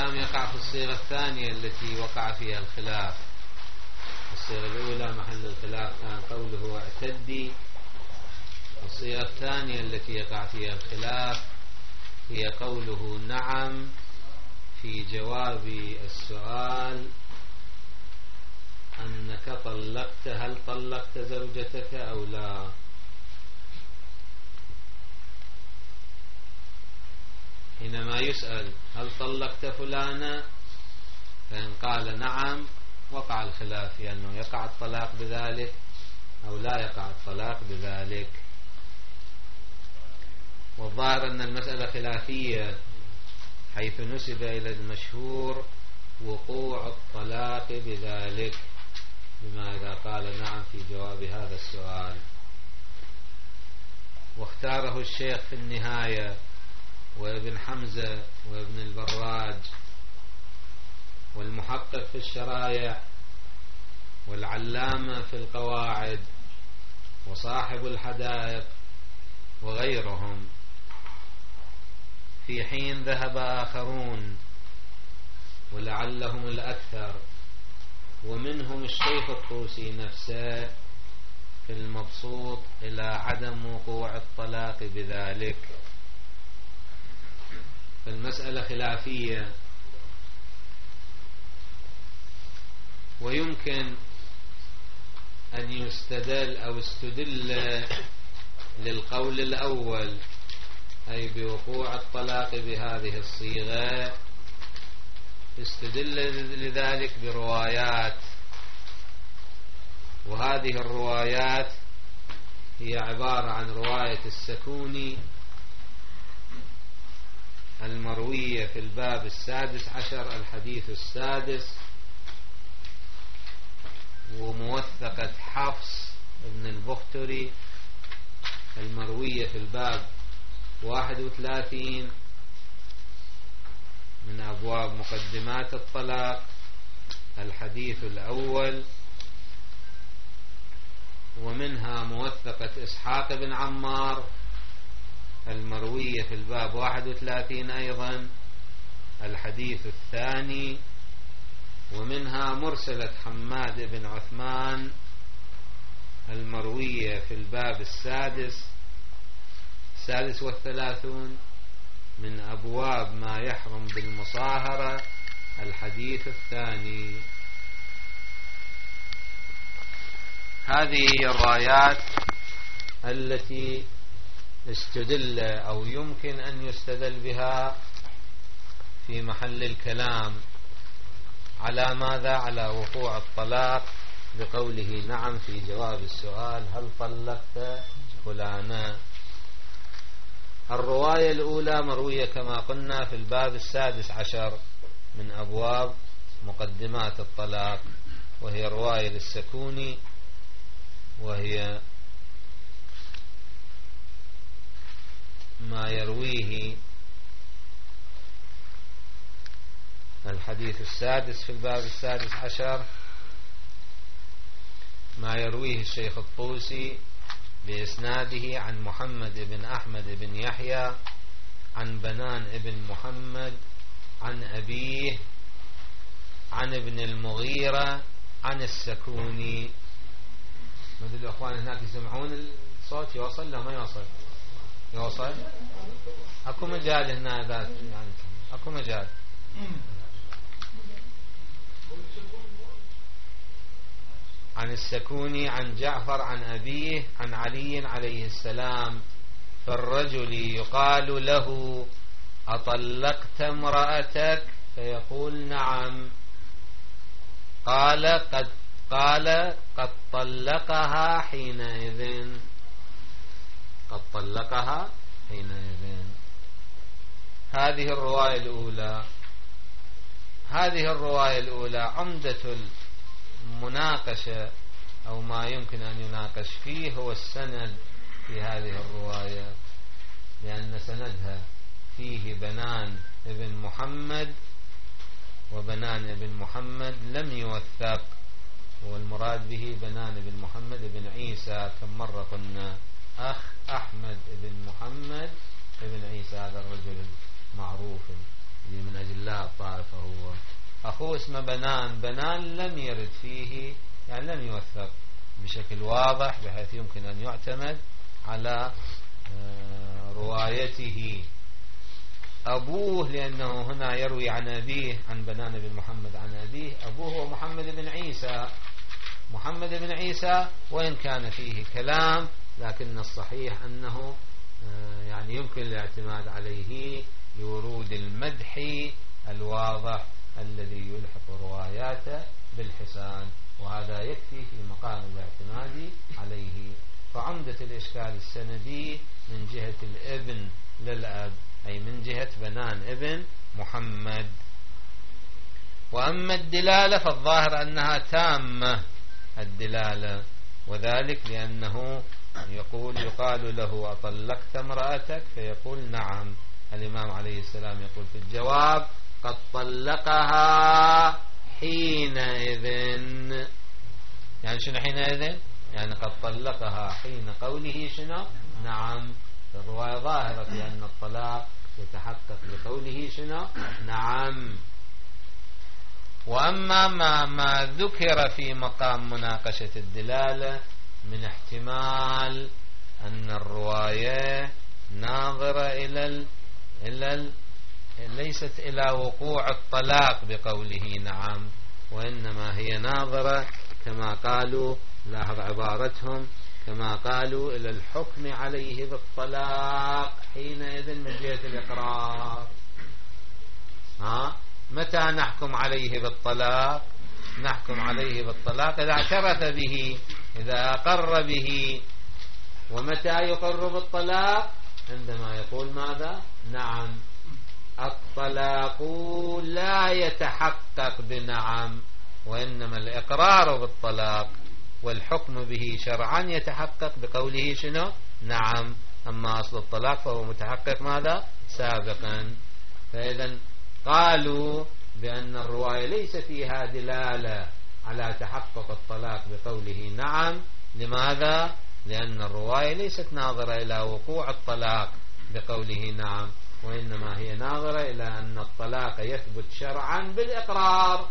الكلام يقع في الصيغة الثانية التي وقع فيها الخلاف. الصيغة الأولى محل الخلاف كان قوله اعتدي. الصيغة الثانية التي يقع فيها الخلاف هي قوله نعم في جواب السؤال أنك طلقت، هل طلقت زوجتك أو لا؟ حينما يسأل هل طلقت فلانا، فإن قال نعم وقع الخلاف في أنه يقع الطلاق بذلك أو لا يقع الطلاق بذلك. والظاهر أن المسألة خلافية، حيث نسب إلى المشهور وقوع الطلاق بذلك، بما إذا قال نعم في جواب هذا السؤال. واختاره الشيخ في النهاية وابن حمزة وابن البراج والمحقق في الشرائع والعلامة في القواعد وصاحب الحدائق وغيرهم، في حين ذهب آخرون ولعلهم الأكثر ومنهم الشيخ الطوسي نفسه في المبسوط إلى عدم وقوع الطلاق بذلك. فالمسألة خلافية، ويمكن أن يستدل أو استدل للقول الأول أي بوقوع الطلاق بهذه الصيغة، استدل لذلك بروايات، وهذه الروايات هي عبارة عن رواية السكوني المروية في الباب 16 الحديث 6، وموثقة حفص ابن البختري المروية في الباب 31 من أبواب مقدمات الطلاق الحديث الأول، ومنها موثقة إسحاق بن عمار المروية في الباب 31 أيضا الحديث الثاني، ومنها مرسلة حماد بن عثمان المروية في الباب 36 من أبواب ما يحرم بالمصاهرة الحديث الثاني. هذه هي الرايات التي استدل أو يمكن أن يستدل بها في محل الكلام على ماذا؟ على وقوع الطلاق بقوله نعم في جواب السؤال هل طلقت فلانا. الرواية الأولى مروية كما قلنا في الباب 16 من أبواب مقدمات الطلاق، وهي رواية للسكوني، وهي ما يرويه الحديث 6 في الباب 16، ما يرويه الشيخ الطوسي بإسناده عن محمد بن أحمد بن يحيى عن بنان بن محمد عن أبيه عن ابن المغيرة عن السكوني. مدل الأخوان هناك يسمعون الصوت؟ يوصل لا ما يوصل؟ يوصل؟ أكو مجال هنا ذات، يعني أكو مجال. عن السكوني عن جعفر عن أبيه عن علي عليه السلام: فالرجل يقال له أطلقت امرأتك؟ فيقول نعم. قال قد طلقها حينئذ، قد طلقها حينئذ. هذه الرواية الأولى. هذه الرواية الأولى عمدة المناقشة أو ما يمكن أن يناقش فيه هو السند في هذه الرواية، لأن سندها فيه بنان ابن محمد، وبنان ابن محمد لم يوثق، والمراد به بنان ابن محمد ابن عيسى. كم مرة قلنا أخ أحمد ابن محمد ابن عيسى، هذا الرجل المعروف من أجل لا الطائفة هو أخوه اسمه بنان. بنان لم يرد فيه، يعني لم يوثق بشكل واضح بحيث يمكن أن يعتمد على روايته. أبوه لأنه هنا يروي عن أبيه، عن بنان بن محمد عن أبيه. أبوه هو محمد بن عيسى. محمد بن عيسى وإن كان فيه كلام، لكن الصحيح أنه يعني يمكن الاعتماد عليه لورود المدح الواضح الذي يلحق رواياته بالحسان، وهذا يكفي في مقام الاعتماد عليه. فعمدة الإشكال السندي من جهة الابن للأب، أي من جهة بنان ابن محمد. وأما الدلالة فالظاهر أنها تامة الدلالة، وذلك لأنه يقال له أطلقت امرأتك؟ فيقول نعم. الإمام عليه السلام يقول في الجواب قد طلقها حينئذ. يعني شنو حينئذ؟ يعني قد طلقها حين قوله شنو؟ نعم. الرواية ظاهرة في أن الطلاق يتحقق بقوله شنو؟ نعم. وأما ما ذكر في مقام مناقشة الدلالة من احتمال أن الرواية ناظرة ليست إلى وقوع الطلاق بقوله نعم، وإنما هي ناظرة كما قالوا، لاحظ عبارتهم، كما قالوا إلى الحكم عليه بالطلاق حينئذ من جهة الإقرار. متى نحكم عليه بالطلاق؟ نحكم عليه بالطلاق إذا اعترف به، إذا أقر به. ومتى يقر بالطلاق؟ عندما يقول ماذا؟ نعم. الطلاق لا يتحقق بنعم، وإنما الإقرار بالطلاق والحكم به شرعا يتحقق بقوله شنو؟ نعم. أما أصل الطلاق فهو متحقق ماذا؟ سابقا. فإذا قالوا بأن الرواية ليس فيها دلالة على تحقق الطلاق بقوله نعم. لماذا؟ لأن الرواية ليست ناظرة إلى وقوع الطلاق بقوله نعم، وإنما هي ناظرة إلى أن الطلاق يثبت شرعا بالإقرار.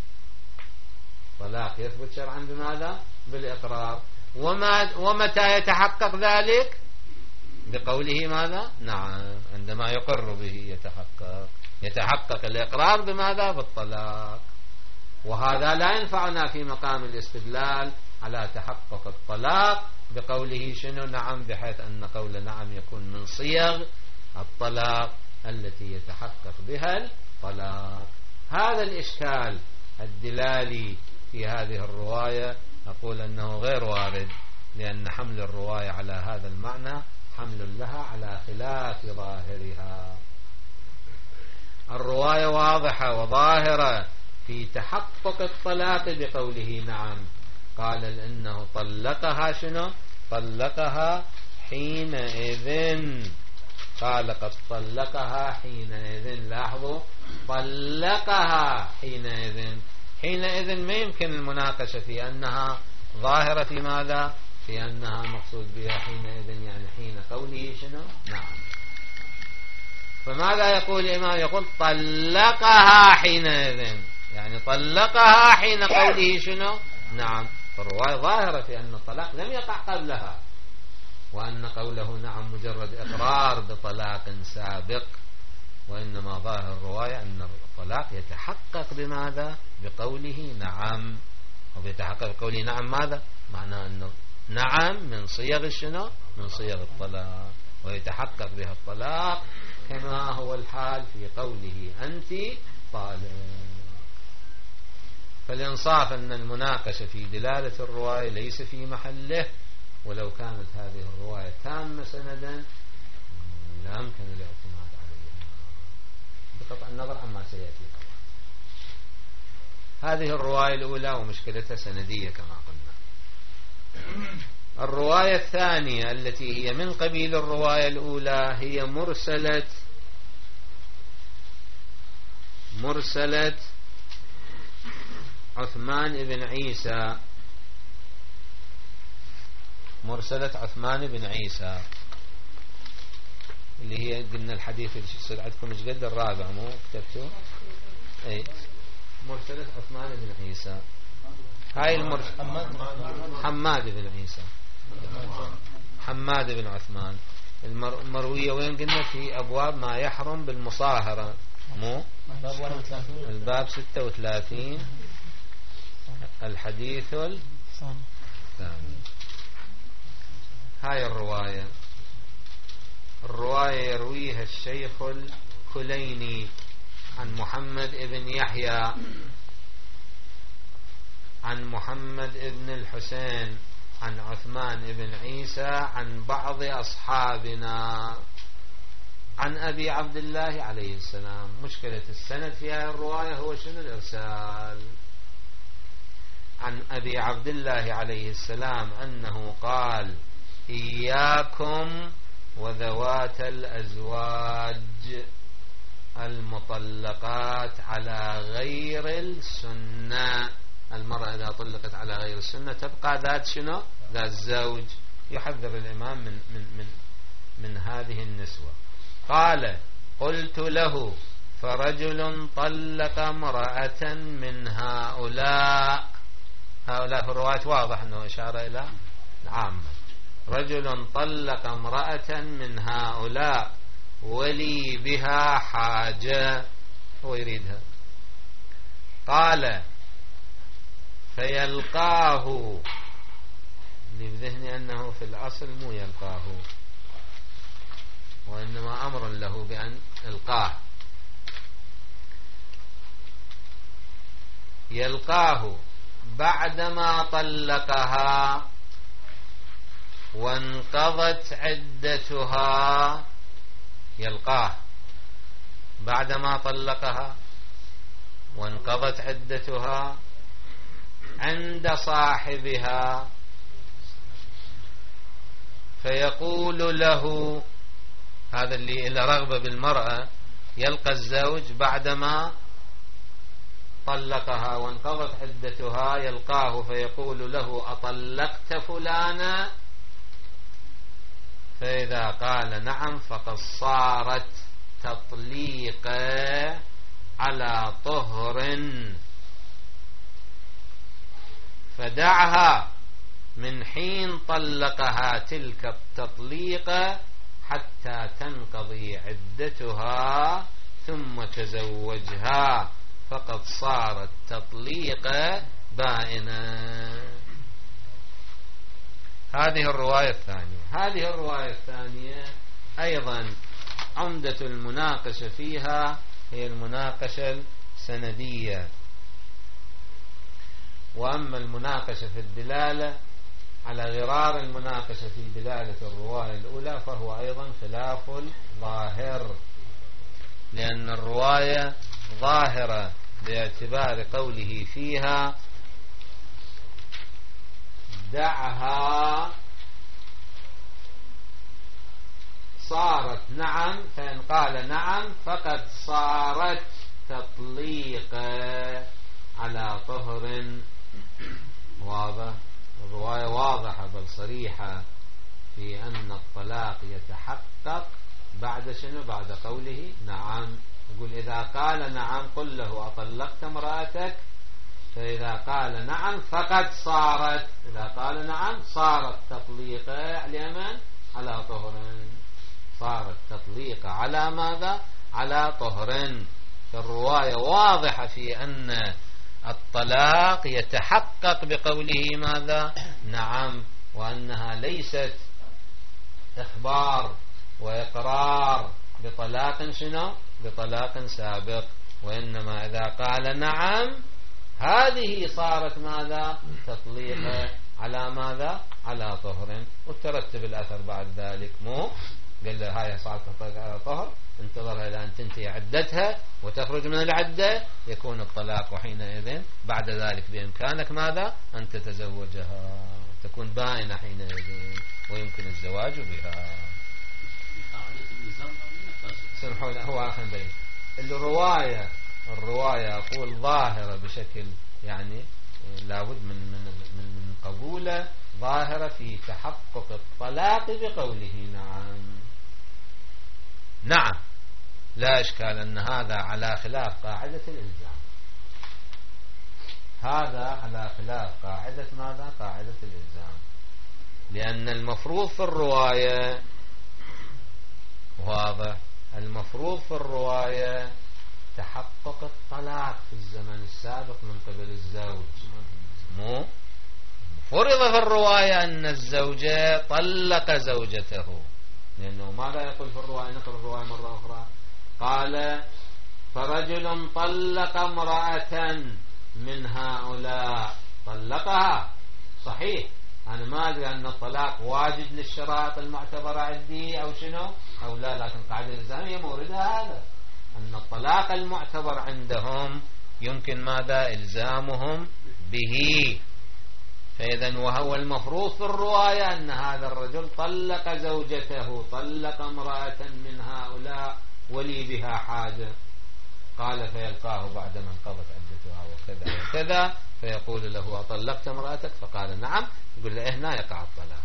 الطلاق يثبت شرعا بماذا؟ بالإقرار. ومتى يتحقق ذلك؟ بقوله ماذا؟ نعم. عندما يقر به يتحقق الإقرار بماذا؟ بالطلاق. وهذا لا ينفعنا في مقام الاستدلال على تحقق الطلاق بقوله شنو؟ نعم، بحيث أن قول نعم يكون من صيغ الطلاق التي يتحقق بها الطلاق. هذا الإشكال الدلالي في هذه الرواية أقول أنه غير وارد، لأن حمل الرواية على هذا المعنى حمل لها على خلاف ظاهرها. الرواية واضحة وظاهرة في تحقق الطلاق بقوله نعم. قال إنه طلقها شنو؟ طلقها حينئذ. قال قد طلقها حينئذ. لاحظوا، طلقها حينئذ. حينئذ ما يمكن المناقشة في أنها ظاهرة في ماذا؟ في أنها مقصود بها حينئذ يعني حين قوله شنو؟ نعم. فماذا يقول الإمام؟ يقول طلقها حينئذ، يعني طلقها حين قوله شنو؟ نعم. فالرواية ظاهرة في أن الطلاق لم يقع قبلها، وأن قوله نعم مجرد إقرار بطلاق سابق، وإنما ظاهر الرواية أن الطلاق يتحقق بماذا؟ بقوله نعم. وبيتحقق بقوله نعم ماذا؟ معناه أنه نعم من صيغ شنو؟ من صيغ الطلاق، ويتحقق بها الطلاق كما هو الحال في قوله أنت طالق. فالإنصاف أن المناقشة في دلالة الرواية ليس في محله، ولو كانت هذه الرواية تامة سندا لا يمكن الاعتماد عليها بقطع النظر عما سيأتي. هذه الرواية الأولى ومشكلتها سندية كما قلنا. الرواية الثانية التي هي من قبيل الرواية الأولى هي مرسلة عثمان بن عيسى. مرسلة عثمان بن عيسى اللي هي قلنا الحديث اللي يصير عندكم ايش قد الرابع مو كتبتوا؟ اي مرسلة عثمان بن عيسى. هاي حماد بن عيسى، حماد بن عثمان المروية وين قلنا؟ في أبواب ما يحرم بالمصاهرة مو الباب 36 الحديث الثاني. هاي الرواية يرويها الشيخ الكليني عن محمد بن يحيى عن محمد بن الحسين عن عثمان بن عيسى عن بعض أصحابنا عن أبي عبد الله عليه السلام. مشكلة السند في هذه الرواية هو شنو؟ الإرسال. عن أبي عبد الله عليه السلام أنه قال: إياكم وذوات الأزواج المطلقات على غير السنة. المرأة إذا طلقت على غير السنة تبقى ذات شنو؟ ذات زوج. يحذر الإمام من هذه النسوة. قال: قلت له: فرجل طلق امرأة من هؤلاء في الرواية واضح أنه إشارة إلى عامة. رجل طلق امرأة من هؤلاء ولي بها حاجة، هو يريدها. قال: فيلقاه، اللي بذهني أنه في الأصل مو يلقاه وإنما أمر له بأن يلقاه. يلقاه بعدما طلقها وانقضت عدتها. يلقاه بعدما طلقها وانقضت عدتها عند صاحبها، فيقول له، هذا اللي إلا رغبة بالمرأة، يلقى الزوج بعدما طلقها وانقضت عدتها، يلقاه فيقول له: أطلقت فلانا؟ فإذا قال نعم فقد صارت تطليقا على طهر، فدعها من حين طلقها تلك التطليقة حتى تنقضي عدتها ثم تزوجها، فقد صارت تطليقة بائنة. هذه الرواية الثانية. هذه الرواية الثانية أيضا عمدة المناقشة فيها هي المناقشة السندية، وأما المناقشة في الدلالة على غرار المناقشة في دلالة الرواية الأولى فهو أيضا خلاف الظاهر، لأن الرواية ظاهرة باعتبار قوله فيها: دعها صارت نعم، فإن قال نعم فقد صارت تطليقا على طهر. واضح؟ الرواية واضحة بل صريحة في أن الطلاق يتحقق بعد شنو؟ بعد قوله نعم. يقول: إذا قال نعم قل له: أطلقت امرأتك؟ فإذا قال نعم فقد صارت، إذا قال نعم صارت تطليقة على من؟ على طهر. صارت تطليقة على ماذا؟ على طهر. فالرواية واضحة في أن الطلاق يتحقق بقوله ماذا؟ نعم، وأنها ليست إخبار وإقرار بطلاق شنو؟ بطلاق سابق، وإنما إذا قال نعم هذه صارت ماذا؟ تطليقة على ماذا؟ على طهر. وترتب الأثر بعد ذلك، مو قال له هاي صارت تطلق على طهر، انتظرها إلى أن تنتهي عدتها وتخرج من العدة يكون الطلاق، وحينئذ بعد ذلك بإمكانك ماذا؟ أن تتزوجها، تكون بائنة حينئذ ويمكن الزواج بها. سمحوا لي، هو آخر بين الرواية أقول ظاهرة بشكل يعني لابد من قبوله، ظاهرة في تحقق الطلاق بقوله نعم. نعم لا إشكال أن هذا على خلاف قاعدة الإلزام، هذا على خلاف قاعدة ماذا؟ قاعدة الإلزام، لأن المفروض في الرواية واضح، المفروض في الرواية تحقق الطلاق في الزمن السابق من قبل الزوج، مو فرض في الرواية أن الزوجة طلق زوجته، لأنه ماذا يقول في الرواية؟ نقرأ الرواية مرة أخرى، قال فرجل طلق امرأة من هؤلاء، طلقها صحيح، أنا ما أدري أن الطلاق واجد للشرائط المعتبرة عندي أو شنو أو لا، لكن قاعدة الإلزامية موردها هذا، أن الطلاق المعتبر عندهم يمكن ماذا؟ إلزامهم به. فإذا وهو المفروض في الرواية أن هذا الرجل طلق زوجته، طلق امرأة من هؤلاء ولي بها حاجة، قال فيلقاه بعد ما انقضت عدتها وكذا وكذا، فيقول له أطلقت امرأتك؟ فقال نعم، يقول له هنا يقع الطلاق.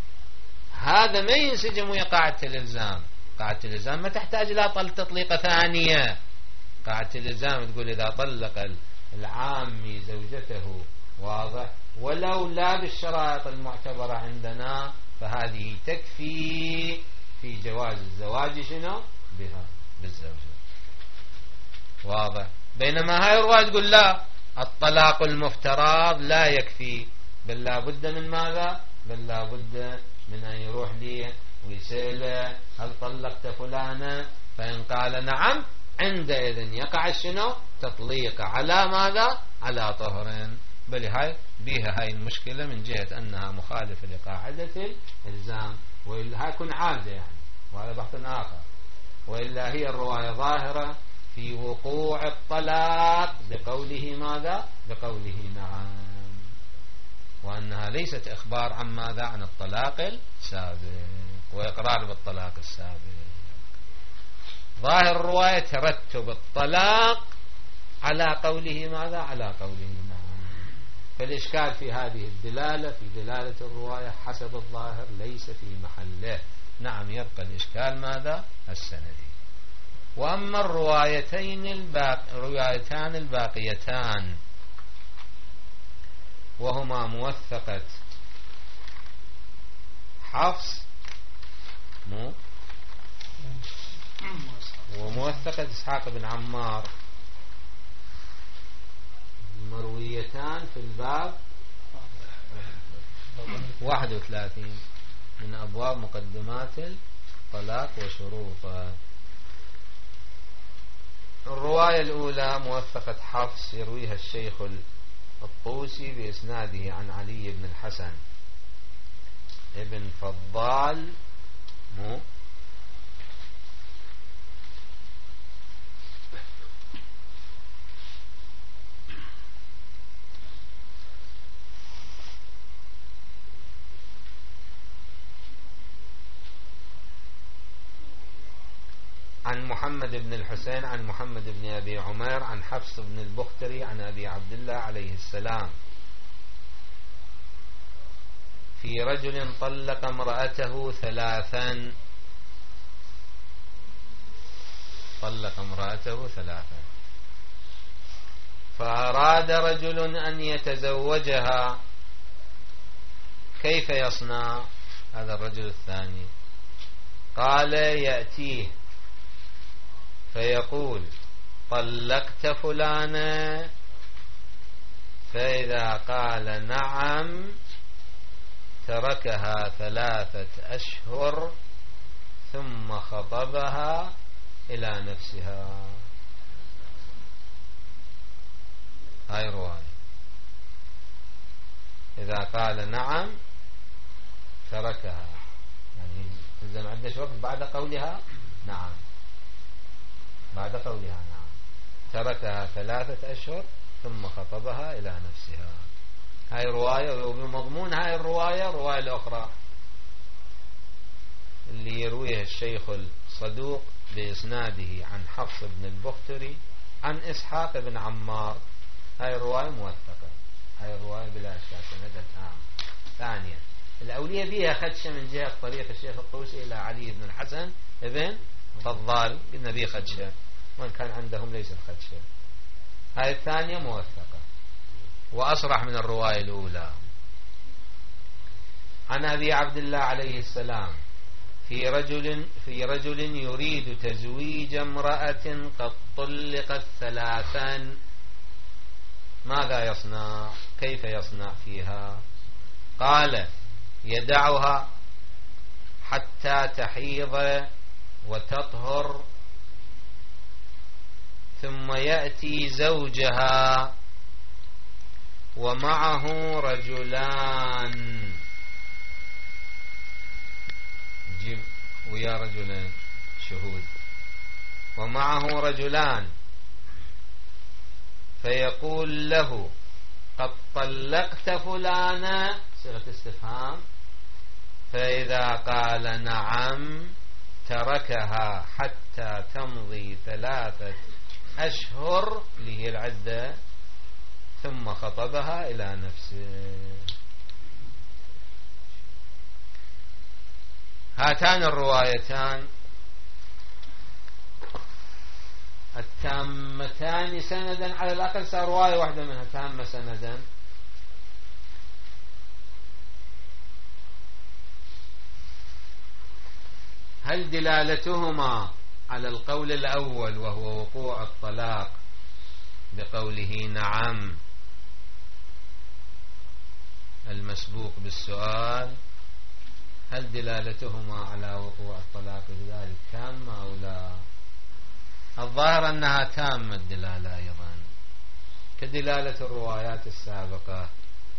هذا ما ينسجم ويا قاعدة الإلزام، قاعدة الإلزام ما تحتاج إلى تطليقة ثانية، قاعدة الإلزام تقول إذا طلق العامي زوجته واضح ولو لا بالشرائط المعتبرة عندنا فهذه تكفي في جواز الزواج شنو بها بالزوجة، واضح. بينما هاي الرواية تقول لا، الطلاق المفترض لا يكفي، بل لا بد من ماذا؟ بل لا بد من أن يروح لي ويسأله هل طلقت فلانة؟ فإن قال نعم عندئذ يقع شنو؟ تطليق على ماذا؟ على طهر. بل هاي بيها هاي المشكلة من جهة أنها مخالفة لقاعدة الإلزام، وإلا هاي يكون عادة يعني، وهذا بحث آخر، وإلا هي الرواية ظاهرة في وقوع الطلاق بقوله ماذا؟ بقوله نعم، وأنها ليست إخبار عن ماذا؟ عن الطلاق السابق وإقرار بالطلاق السابق. ظاهر الرواية ترتب الطلاق على قوله ماذا؟ على قوله نعم. فالإشكال في هذه الدلالة، في دلالة الرواية حسب الظاهر ليس في محله. نعم يبقى الإشكال ماذا؟ السندي. وأما الروايتان الباقيتان وهما موثقة حفص وموثقة إسحاق بن عمار، مرويتان في الباب 31 من أبواب مقدمات الطلاق وشروطه. الرواية الأولى موثقة حفص يرويها الشيخ الطوسي بإسناده عن علي بن الحسن ابن فضال عن محمد بن الحسين عن محمد بن أبي عمير عن حفص بن البختري عن أبي عبد الله عليه السلام في رجل طلق امرأته 3، طلق امرأته 3 فأراد رجل أن يتزوجها، كيف يصنع هذا الرجل الثاني؟ قال يأتيه فيقول طلقت فلانا، فإذا قال نعم تركها 3 أشهر ثم خطبها إلى نفسها. هاي رواية، إذا قال نعم تركها، يعني تلزم عدة وقت بعد قولها نعم، بعد قولها نعم تركها 3 أشهر ثم خطبها إلى نفسها. هاي رواية، وبمضمون هاي الرواية الرواية الأخرى اللي يرويها الشيخ الصدوق بإسناده عن حفص بن البختري عن إسحاق بن عمار، هاي الرواية موثقة، هاي الرواية بلا إشكال سندها تام. ثانيا الأولية بها خدشة من جهة طريق الشيخ الطوسي إلى علي بن الحسن ابن فضال النبي خدشة، وإن كان عندهم ليست خدشة. هاي الثانية موثقة وأصرح من الرواية الأولى. عن أبي عبد الله عليه السلام في رجل يريد تزويج امرأة قد طلقت 3، ماذا يصنع؟ كيف يصنع فيها؟ قال: يدعها حتى تحيض وتطهر، ثم يأتي زوجها ومعه رجلان، جيب ويا رجلين شهود، ومعه رجلان، فيقول له: قد طلقت فلانا، صيغة استفهام، فإذا قال نعم تركها حتى تمضي 3 أشهر اللي هي العدة، ثم خطبها إلى نفسه. هاتان الروايتان التامتان سندا، على الأقل صار رواية واحدة منها تامة سندا. هل دلالتهما على القول الأول وهو وقوع الطلاق بقوله نعم المسبوق بالسؤال، هل دلالتهما على وقوع الطلاق بذلك تامة أو لا؟ الظاهر أنها تامة الدلالة أيضا كدلالة الروايات السابقة،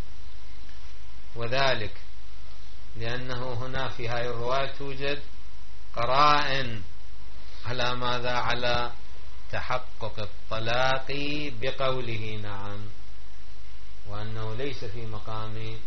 وذلك لأنه هنا في هذه الرواية توجد قرائن على ماذا؟ على تحقق الطلاق بقوله نعم، وأنه ليس في مقام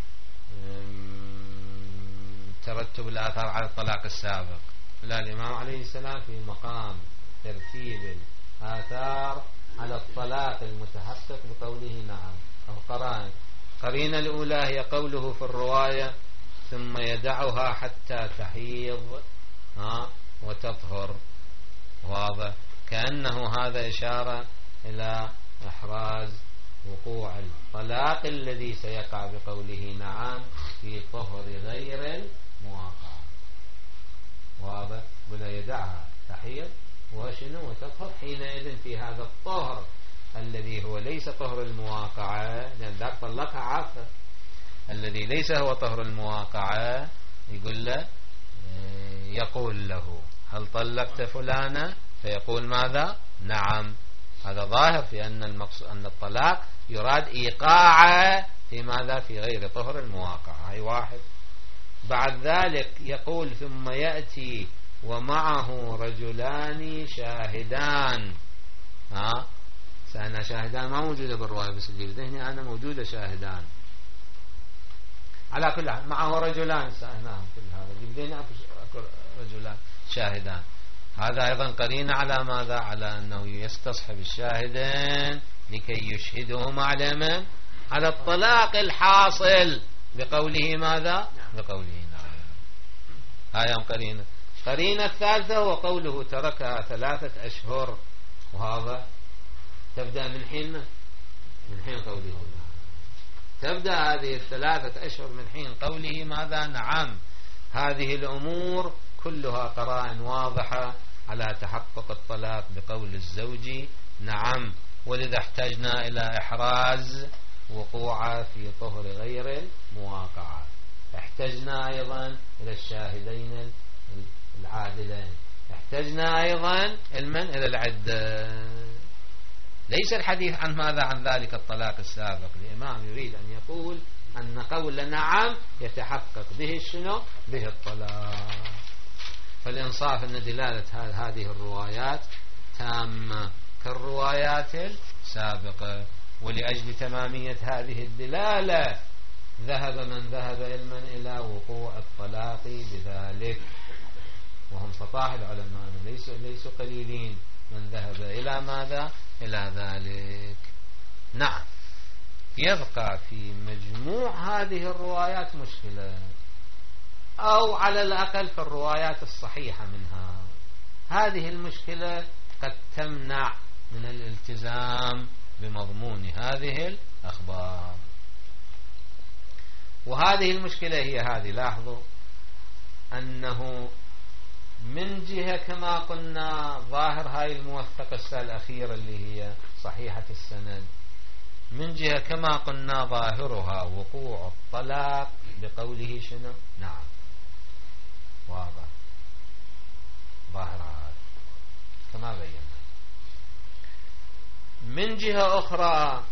ترتب الآثار على الطلاق السابق، لا، الإمام عليه السلام في مقام ترتيب الآثار على الطلاق المتحقق بقوله نعم. أو قرائن، قرينة الأولى هي قوله في الرواية: ثم يدعها حتى تحيض وتطهر، واضح، كأنه هذا إشارة إلى إحراز وقوع الطلاق الذي سيقع بقوله نعم في طهر غير المواقع، واضح، ولا يدعها تحيض وشنو وتطهر، حينئذ في هذا الطهر الذي هو ليس طهر المواقعة، لأن ذاك طلقها عافة، الذي ليس هو طهر المواقعة يقول له، يقول له: هل طلقت فلانا؟ فيقول ماذا؟ نعم. هذا ظاهر في أن الطلاق يراد إيقاعه في ماذا؟ في غير طهر المواقعة. هاي واحد. بعد ذلك يقول: ثم يأتي ومعه رجلان شاهدان. سأنا شاهدان ما موجودة بالرواية، بس اللي بذهني أنا موجودة شاهدان. على كل حال معه رجلان سأناهم، كل هذا اللي بذهني أكو رجلان شاهدان. هذا أيضا قرينة على ماذا؟ على أنه يستصحب الشاهدين لكي يشهدهم على من؟ على الطلاق الحاصل بقوله ماذا؟ بقوله نعم. هاي قرينة. قرينة الثالثة هو قوله تركها 3 أشهر، وهذا تبدأ من حين قوله، تبدأ هذه 3 أشهر من حين قوله ماذا؟ نعم. هذه الأمور كلها قرائن واضحة على تحقق الطلاق بقول الزوج نعم، ولذا احتجنا إلى إحراز وقوع في طهر غير المواقعة. احتجنا أيضا إلى الشاهدين العادلين، احتجنا أيضا إلى العدة. ليس الحديث عن ماذا؟ عن ذلك الطلاق السابق. الإمام يريد أن يقول أن قول نعم يتحقق به شنو؟ به الطلاق. فالإنصاف أن دلالة هذه الروايات تامة كالروايات السابقة، ولأجل تمامية هذه الدلالة ذهب من ذهب علما إلى وقوع الطلاق بذلك، وهم فطاح العلماء ليسوا قليلين من ذهب إلى ماذا؟ إلى ذلك. نعم. يبقى في مجموع هذه الروايات مشكلة، أو على الأقل في الروايات الصحيحة منها. هذه المشكلة قد تمنع من الالتزام بمضمون هذه الأخبار. وهذه المشكلة هي هذه. لاحظوا أنه من جهة كما قلنا ظاهر هاي الموثقة السنة الأخيرة اللي هي صحيحة السند، من جهة كما قلنا ظاهرها وقوع الطلاق بقوله شنو؟ نعم، واضح ظاهرها هذا كما بينا. من جهة أخرى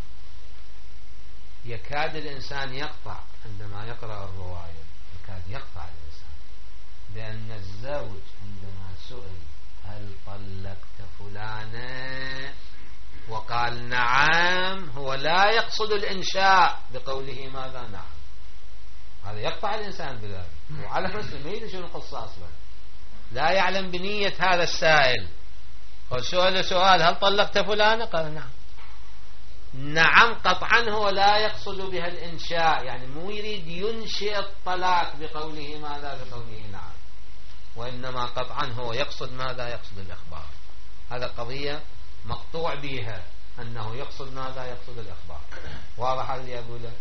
يكاد الإنسان يقطع عندما يقرأ الرواية، يكاد يقطع الإنسان، لأن الزوج عندما سئل هل طلقت فلانا وقال نعم، هو لا يقصد الإنشاء بقوله ماذا؟ نعم. هذا يقطع الإنسان بذلك، وعلى نفسه ما يدري شنو القصة أصلا، لا يعلم بنية هذا السائل. وسؤال سؤال هل طلقت فلانا؟ قال نعم. نعم قطعا هو لا يقصد بها الإنشاء، يعني مو يريد ينشئ الطلاق بقوله ماذا؟ بقوله نعم، وإنما قطعا هو يقصد ماذا؟ يقصد الإخبار. هذا قضية مقطوع بها أنه يقصد ماذا؟ يقصد الإخبار. واضح اللي أقوله؟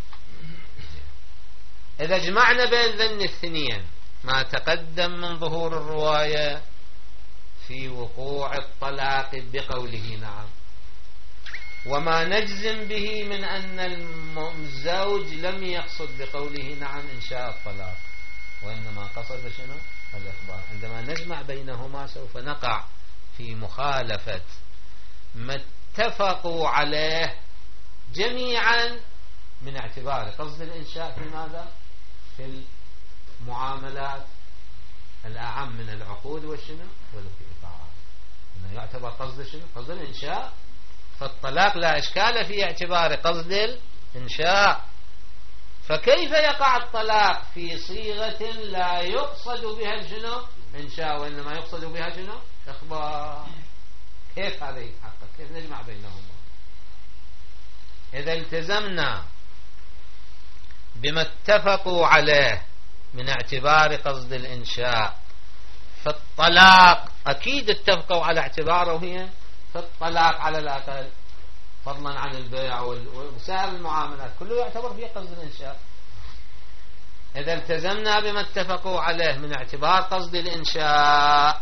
إذا جمعنا بين ذن الاثنين ما تقدم من ظهور الرواية في وقوع الطلاق بقوله نعم، وما نجزم به من أن الزوج لم يقصد بقوله نعم إنشاء الطلاق، وإنما قصد شنو؟ الإخبار. عندما نجمع بينهما سوف نقع في مخالفة ما اتفقوا عليه جميعا من اعتبار قصد الإنشاء في ماذا؟ في المعاملات الأعم من العقود والشنو؟ والقطاعات. إنه يعتبر قصد شنو؟ قصد الإنشاء. فالطلاق لا إشكال في اعتبار قصد الإنشاء. فكيف يقع الطلاق في صيغة لا يقصد بها شنو؟ إنشاء، وإنما يقصد بها شنو؟ إخبار. كيف هذا يتحقق؟ كيف نجمع بينهما؟ إذا التزمنا بما اتفقوا عليه من اعتبار قصد الإنشاء، فالطلاق أكيد اتفقوا على اعتباره هي، فالطلاق على الأقل فضلا عن البيع وسائر المعاملات كله يعتبر فيه قصد الإنشاء. إذا التزمنا بما اتفقوا عليه من اعتبار قصد الإنشاء،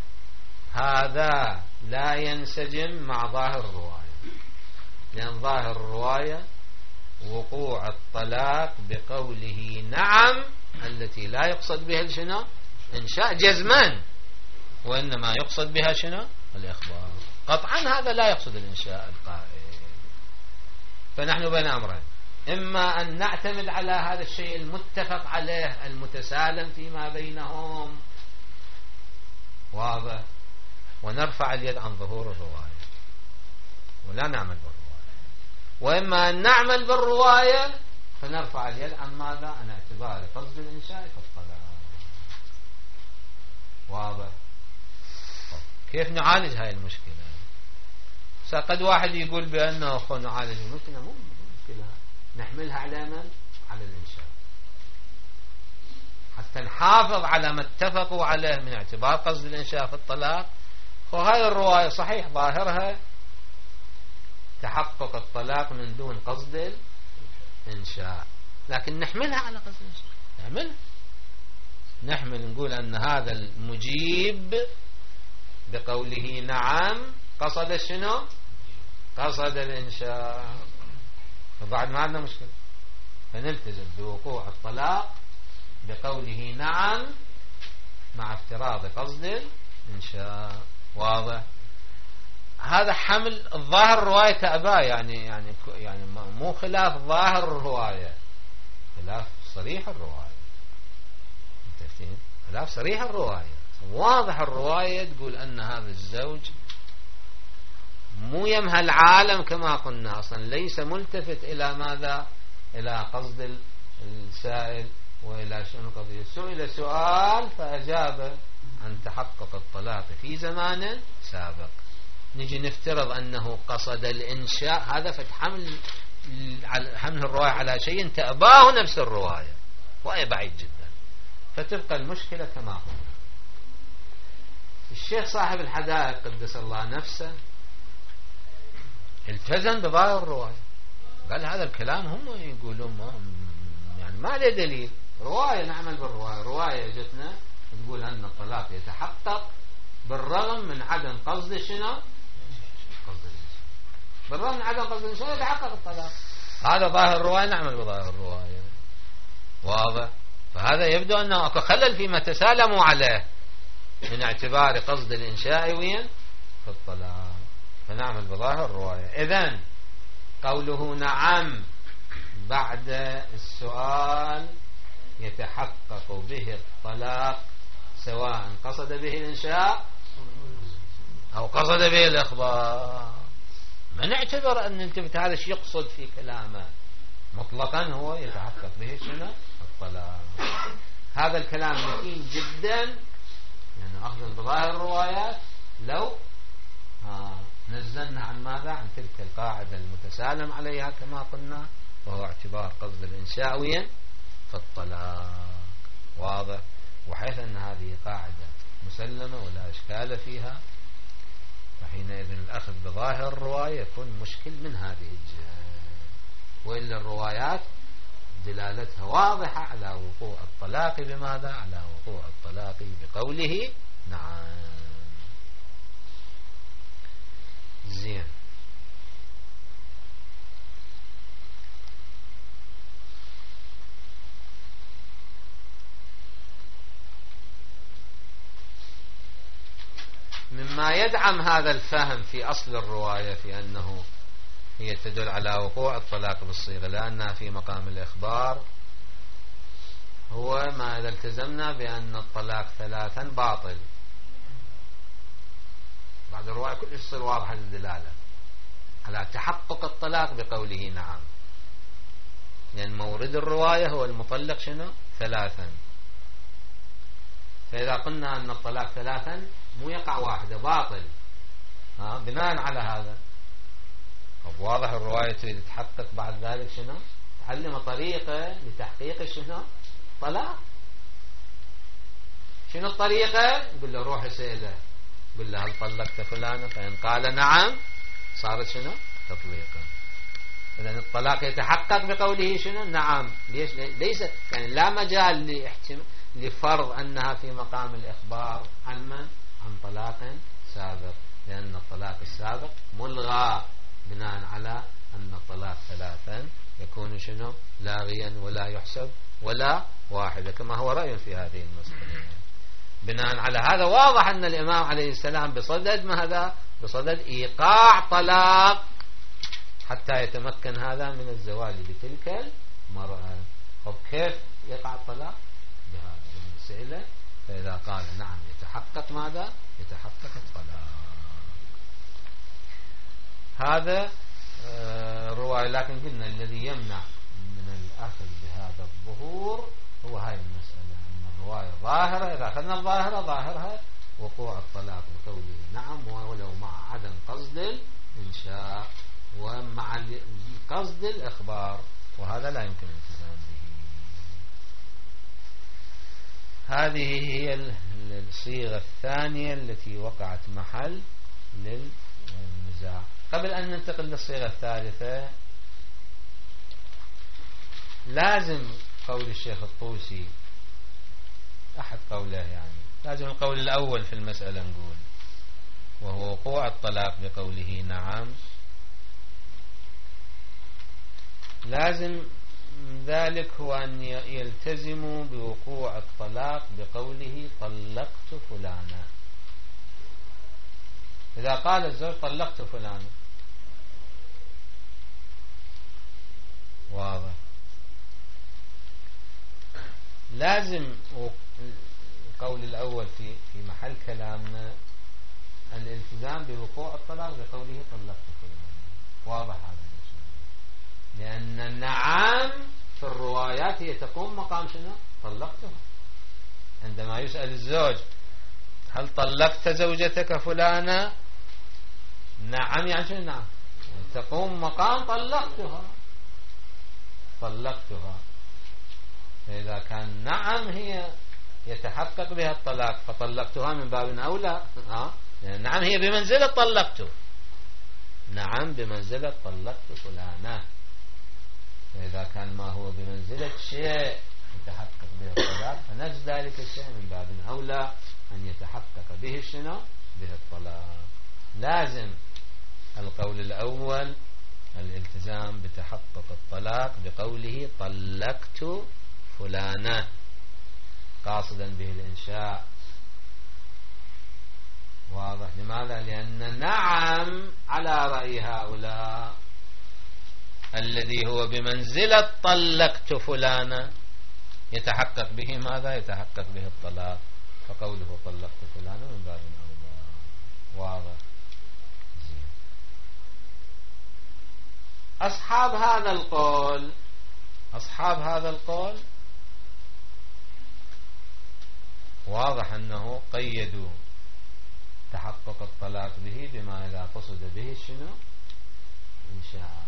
هذا لا ينسجم مع ظاهر الرواية، لأن ظاهر الرواية وقوع الطلاق بقوله نعم التي لا يقصد بها شنو؟ إنشاء جزما، وإنما يقصد بها شنو؟ الإخبار. قطعا هذا لا يقصد الإنشاء القائل. فنحن بين أمرين، إما أن نعتمد على هذا الشيء المتفق عليه المتسالم فيما بينهم، واضح، ونرفع اليد عن ظهور الرواية ولا نعمل بالرواية، وإما أن نعمل بالرواية فنرفع اليد عن ماذا؟ عن اعتبار قصد الإنشاء في الطلاق. واضح. كيف نعالج هاي المشكلة؟ قد واحد يقول بأنه أخو نعالج المشكلة، مو مشكلة، نحملها على من؟ على الإنشاء، حتى نحافظ على ما اتفقوا عليه من اعتبار قصد الإنشاء في الطلاق. وهذه الرواية صحيح ظاهرها تحقق الطلاق من دون قصد الإنشاء، لكن نحملها على قصد الإنشاء، نحمل نقول أن هذا المجيب بقوله نعم قصد شنو؟ قصد الإنشاء، فبعد ما عندنا مشكلة، فنلتزم بوقوع الطلاق بقوله نعم مع افتراض قصد الإنشاء. واضح. هذا حمل الظاهر الرواية كأباء، يعني مو خلاف ظاهر الرواية، خلاف صريح الرواية، خلاف صريح الرواية. واضح الرواية تقول أن هذا الزوج مو يمهى العالم كما قلنا، أصلا ليس ملتفت إلى ماذا؟ إلى قصد السائل وإلى شنو قضية. سئل سؤال فأجاب عن تحقق الطلاق في زمان سابق، نجي نفترض أنه قصد الإنشاء، هذا فتحمل حمل الرواية على شيء تأباه نفس الرواية، وهي بعيد جدا، فتبقى المشكلة كما قلنا. الشيخ صاحب الحدائق قدس الله نفسه التزم بظاهر الرواية، قال هذا الكلام هم يقولون ما له دليل، رواية نعمل بالرواية، رواية اجتنا تقول أن الطلاق يتحقق بالرغم من عدم قصد شنو؟ قصد الإنسان، بالرغم من عدم قصد الإنسان يتحقق الطلاق، هذا ظاهر الرواية، نعمل بظاهر الرواية. واضح؟ فهذا يبدو أنه أكو خلل فيما تسالموا عليه من اعتبار قصد الإنشاء وين في الطلاق، فنعمل بظاهر الرواية. إذن قوله نعم بعد السؤال يتحقق به الطلاق سواء قصد به الإنشاء أو قصد به الإخبار، ما نعتبر أن انتبت هذا الشيء يقصد في كلامه، مطلقا هو يتحقق به شنو الطلاق. هذا الكلام متين جدا، يعني أخذ بظاهر الروايات لو نزلنا عن ماذا؟ عن تلك القاعدة المتسالم عليها كما قلنا، وهو اعتبار قصد الإنشاء وين في الطلاق. واضح؟ وحيث أن هذه قاعدة مسلمة ولا إشكال فيها، فحينئذ الأخذ بظاهر الرواية يكون مشكل من هذه الجهة، وإلا الروايات دلالتها واضحة على وقوع الطلاق بماذا؟ على وقوع الطلاق بقوله نعم. زين. مما يدعم هذا الفهم في أصل الرواية في أنه هي تدل على وقوع الطلاق بالصيغة لأنها في مقام الإخبار، هو ما إذا التزمنا بأن الطلاق ثلاثا باطل، بعد الرواية كل يصير واضحة الدلالة على تحقق الطلاق بقوله نعم، لأن مورد الرواية هو المطلق شنو؟ ثلاثا. فإذا قلنا أن الطلاق ثلاثا مو يقع واحدة باطل، بناء على هذا واضح الرواية تريد تحقق بعد ذلك شنو؟ تعلم طريقة لتحقيق شنو؟ طلاق. شنو الطريقة؟ يقول له روح اسأله، يقول له هل طلقت فلانة؟ فإن قال نعم صارت شنو؟ تطليقا. إذن الطلاق يتحقق بقوله شنو؟ نعم. ليس يعني لا مجال لفرض أنها في مقام الإخبار عن من؟ عن طلاق سابق، لأن الطلاق السابق ملغى بناء على أن الطلاق ثلاثا يكون شنو؟ لاغيا ولا يحسب ولا واحدة، كما هو رأي في هذه المسألة. بناء على هذا واضح أن الإمام عليه السلام بصدد ماذا؟ بصدد إيقاع طلاق حتى يتمكن هذا من الزواج بتلك المرأة. طب كيف يقع الطلاق؟ بهذا المسألة. فإذا قال نعم يتحقق ماذا؟ يتحقق الطلاق. هذا الرواية، لكن قلنا الذي يمنع من الأخذ بهذا الظهور هو هاي المسألة، أن الرواية ظاهرة، إذا أخذنا الظاهرة ظاهرها وقوع الطلاق بقوله نعم، ولو مع عدم قصد الإنشاء ومع قصد الإخبار، وهذا لا يمكن الالتزام به. هذه هي الصيغة الثانية التي وقعت محل للنزاع. قبل أن ننتقل للصيغة الثالثة، لازم قول الشيخ الطوسي أحد قوله، يعني لازم القول الأول في المسألة نقول، وهو وقوع الطلاق بقوله نعم. لازم ذلك هو أن يلتزموا بوقوع الطلاق بقوله طلقت فلانا. إذا قال الزوج طلقت فلانا، واضح، لازم القول الأول في محل كلامنا الالتزام بوقوع الطلاق بقوله طلقت فلانا. واضح هذا الشيء، لأن النعم في الروايات هي تقوم مقام شنو؟ طلقتها. عندما يسأل الزوج هل طلقت زوجتك فلانة؟ نعم، يعني شنو نعم؟ يعني تقوم مقام طلقتها. فإذا كان نعم هي يتحقق بها الطلاق فطلقتها من باب أولى. نعم هي بمنزلة طلقته، نعم بمنزلة طلقت فلانة. فإذا كان ما هو بمنزلة شيء يتحقق به الطلاق فنفس ذلك الشيء من باب أولى أن يتحقق به شنو؟ به الطلاق. لازم القول الأول الالتزام بتحقق الطلاق بقوله طلقت فلانة قاصدا به الإنشاء. واضح؟ لماذا؟ لأن نعم على رأي هؤلاء الذي هو بمنزلة طلقت فلانة يتحقق به ماذا؟ يتحقق به الطلاق، فقوله طلقت فلانة من باب أولى. واضح؟ أصحاب هذا القول واضح أنه قيدوا تحقق الطلاق به بما إذا قصد به شنو؟ إنشاء.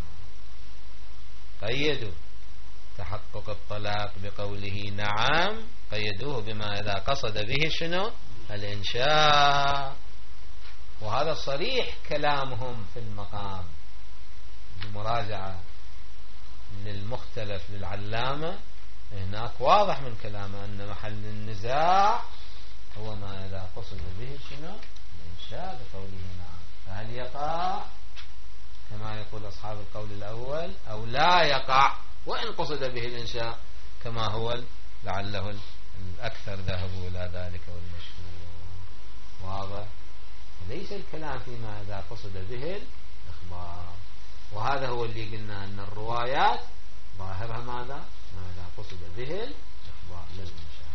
قيدوا تحقق الطلاق بقوله نعم، قيدوه بما إذا قصد به شنو؟ الإنشاء. وهذا صريح كلامهم في المقام بمراجعة للمختلف للعلامة، هناك واضح من كلامه أن محل النزاع هو ما إذا قصد به شنو؟ الإنشاء بقوله نعم. فهل يقع كما يقول أصحاب القول الأول أو لا يقع وإن قصد به الإنشاء كما هو لعله الأكثر ذهبوا إلى ذلك والمشهور. واضح؟ ليس الكلام فيما إذا قصد به الإخبار، وهذا هو اللي قلنا أن الروايات ظاهرها ماذا؟ ما إذا قصد به الإخبار للإنشاء.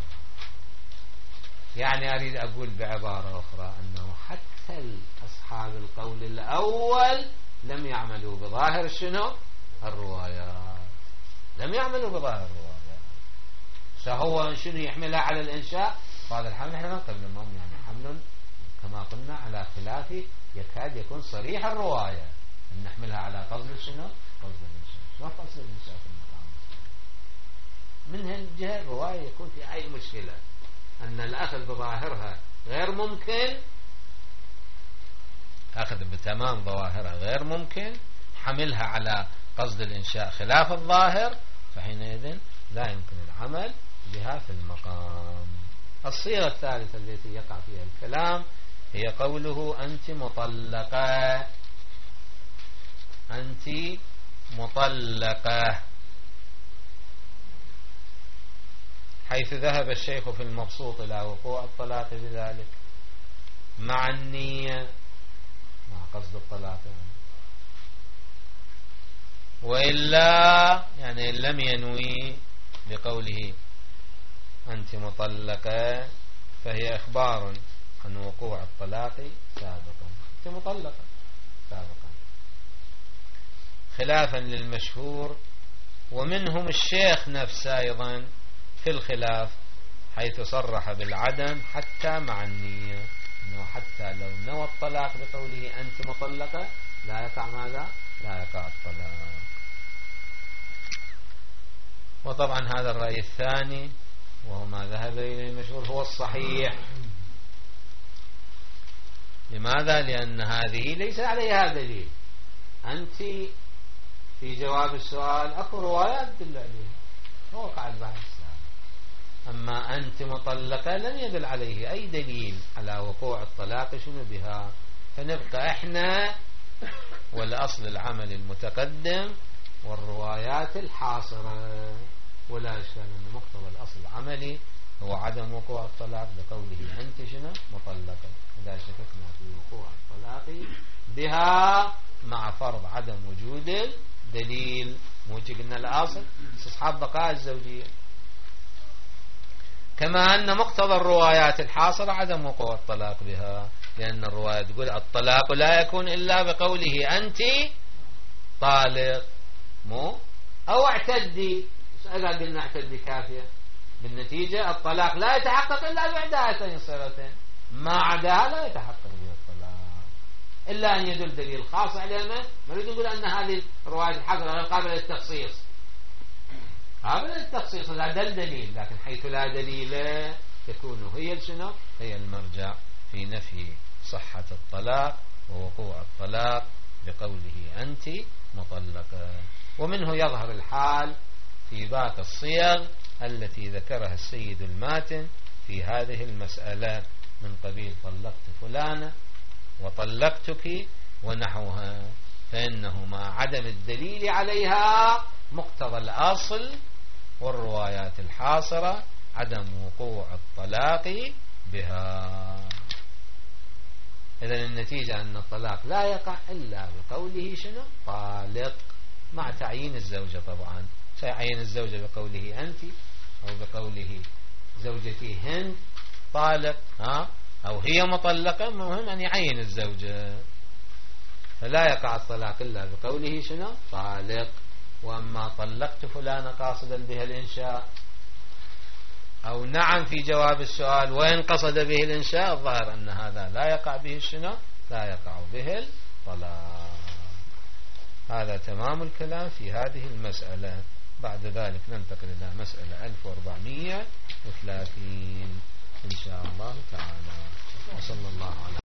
يعني أريد أقول بعبارة أخرى أنه حتى أصحاب القول الأول لم يعملوا بظاهر شنو؟ الروايات، لم يعملوا بظاهر الروايات. فهو شنو يحملها على الإنشاء؟ هذا الحمل احنا نقبل منهم، يعني حمل كما قلنا على خلاف يكاد يكون صريح الرواية أن نحملها على قصد شنو؟ قصد الإنشاء. ما قصد الإنشاء في المقام؟ من هالجهة الرواية يكون في أي مشكلة أن الأخذ بظاهرها غير ممكن، أخذ بتمام ظواهرها غير ممكن، حملها على قصد الإنشاء خلاف الظاهر، فحينئذ لا يمكن العمل بها في المقام. الصيغة الثالثة التي يقع فيها الكلام هي قوله أنت مطلقة، أنت مطلقة، حيث ذهب الشيخ في المبسوط إلى وقوع الطلاق بذلك مع النية، مع قصد الطلاق يعني. وإلا يعني لم ينوي بقوله أنت مطلقة فهي إخبار عن وقوع الطلاق سابقا، أنت مطلقة سابقا، خلافا للمشهور. ومنهم الشيخ نفسه أيضا في الخلاف، حيث صرح بالعدم حتى مع النية، أنه حتى لو نوى الطلاق بقوله أنت مطلقة لا يقع ماذا؟ لا يقع الطلاق. وطبعا هذا الرأي الثاني وهو ما ذهب إليه المشهور هو الصحيح. لماذا؟ لأن هذه ليس عليها دليل. أنت في جواب السؤال أكو روايات تدل عليها ووقع البحث السابق، أما أنت مطلقة لم يدل عليه أي دليل على وقوع الطلاق شنو بها. فنبقى إحنا والأصل العمل المتقدم والروايات الحاصرة، ولا إشكال أن مقتضى الأصل العملي هو عدم وقوع الطلاق بقوله أنت شنو مطلقة، إذا شككنا في وقوع الطلاق بها مع فرض عدم وجود دليل. مو قلنا الأصل استصحاب بقاء الزوجية، كما أن مقتضى الروايات الحاصرة عدم وقوع الطلاق بها، لأن الرواية تقول الطلاق لا يكون إلا بقوله أنت طالق مو أو اعتدي. إذا قلنا اعتدي كافية، بالنتيجة الطلاق لا يتحقق إلا بعد هاتين الصيغتين، ما عداها لا يتحقق به الطلاق إلا أن يدل دليل خاص عليها. ما نريد نقول أن هذه الرواية الحاصرة غير قابلة للتخصيص، قابلة للتخصيص إذا دل دليل، لكن حيث لا دليل تكون هي شنو؟ هي المرجع في نفي صحة الطلاق ووقوع الطلاق بقوله أنت مطلقة. ومنه يظهر الحال في باقي الصيغ التي ذكرها السيد الماتن في هذه المسألة من قبيل طلقت فلانة وطلقتك ونحوها، فإنه مع عدم الدليل عليها مقتضى الأصل والروايات الحاصرة عدم وقوع الطلاق بها. إذن النتيجة أن الطلاق لا يقع إلا بقوله شنو؟ طالق، مع تعيين الزوجة. طبعا سيعين الزوجة بقوله أنت أو بقوله زوجتي هند طالق أو هي مطلقة، مهم أن يعين الزوجة. فلا يقع الطلاق إلا بقوله شنو؟ طالق. وأما طلقت فلانة قاصدا بها الإنشاء أو نعم في جواب السؤال وإن قصد به الإنشاء، الظاهر أن هذا لا يقع به شنو؟ لا يقع به الطلاق. هذا تمام الكلام في هذه المسألة. بعد ذلك ننتقل إلى مسألة 1430 إن شاء الله تعالى. وصلى الله على